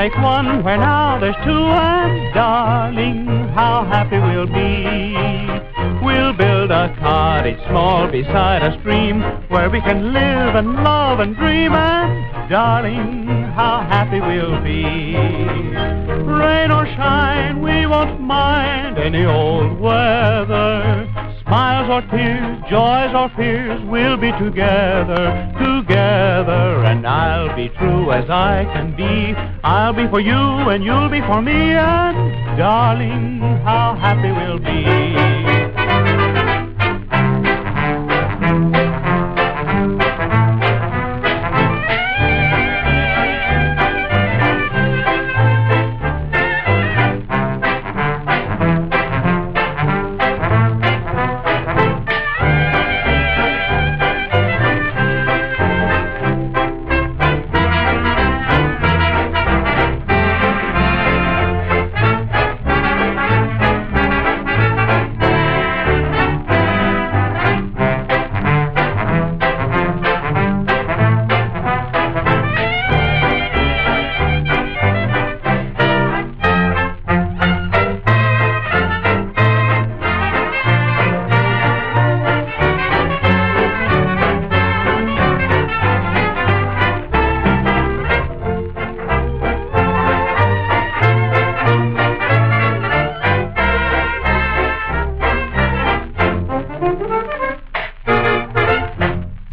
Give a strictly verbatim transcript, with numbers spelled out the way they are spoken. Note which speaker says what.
Speaker 1: make one where now there's two, and darling, how happy we'll be. We'll build a cottage small beside a stream where we can live and love and dream, and darling, how happy we'll be. Rain or shine, we won't mind any old weather. Smiles or tears, joys or fears, we'll be together, together. And I'll be true as I can be. I'll be for you and you'll be for me, and darling, how happy we'll be.